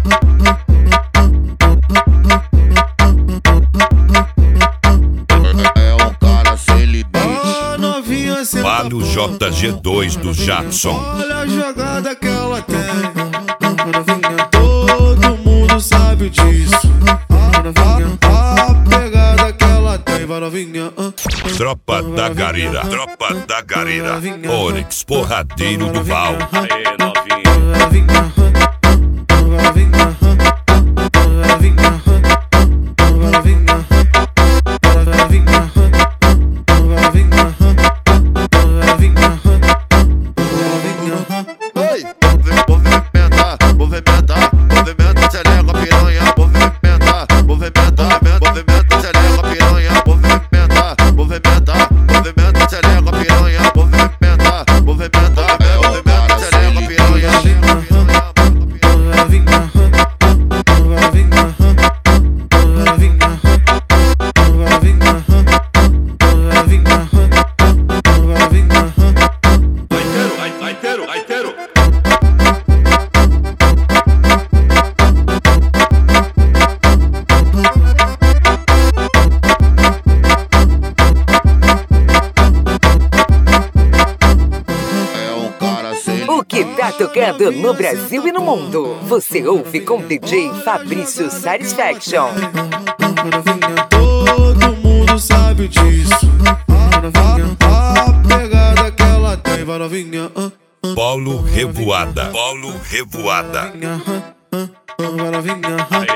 É um cara sem limite. Vale o JG2 do Jackson. Olha a jogada que ela tem. Todo mundo sabe disso. A pegada que ela tem, vai novinha. Tropa da Garira, Tropa da Garira. Onyx, porradeiro do Val. Aê, novinha. Movimenta, xereca, piranha. Movimenta, xereca, piranha. Movimenta, xereca, piranha. Movimenta, xereca, piranha. Gaiteiro. O que tá tocando no Brasil e no mundo? Você ouve com DJ Fabrício Satisfaction. Todo mundo sabe disso. A pegada que ela tem, vai novinha. Polo Revoada, Polo Revoada. Vai novinha. Aê,